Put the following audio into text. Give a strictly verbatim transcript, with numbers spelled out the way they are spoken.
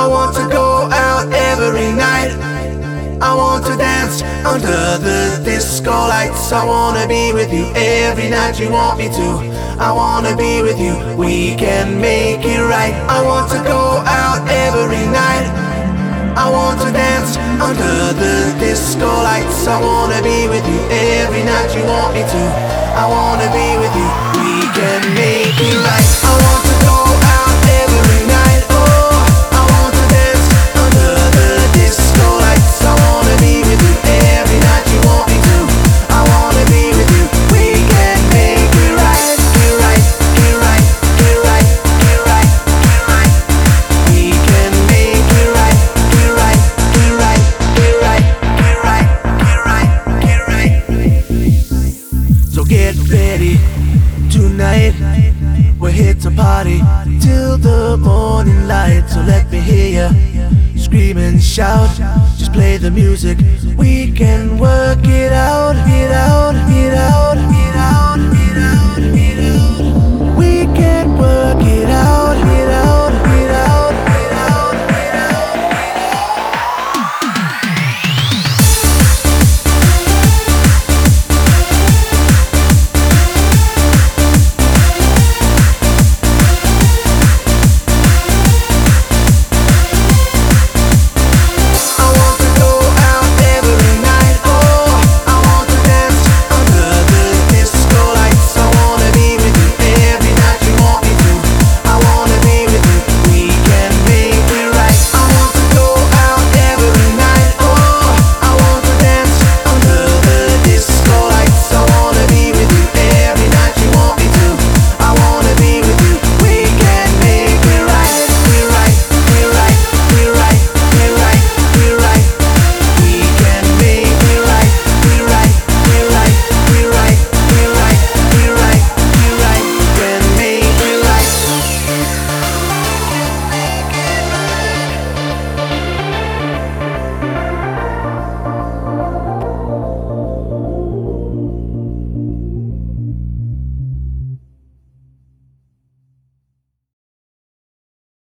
I want to go out every night. I want to dance under the disco lights. I wanna be with you every night you want me to. I wanna be with you, we can make it right. I want to go out every night. I want to dance under the disco lights. I wanna be with you every night you want me to. I wanna be with you, we can make it right. I want to go out every night. Oh, I want to dance under the disco lights. I wanna be with you every night you want me to. I wanna be with you, we can make it right. Get right, get right, get right, get right, get right. We can make it right. Get right, get right, get right, get right, get right, get right. So get ready tonight. We're here to party till the morning light. So let me hear ya scream and shout. Just play the music, we can work it out. Get out, get out, get out, get out.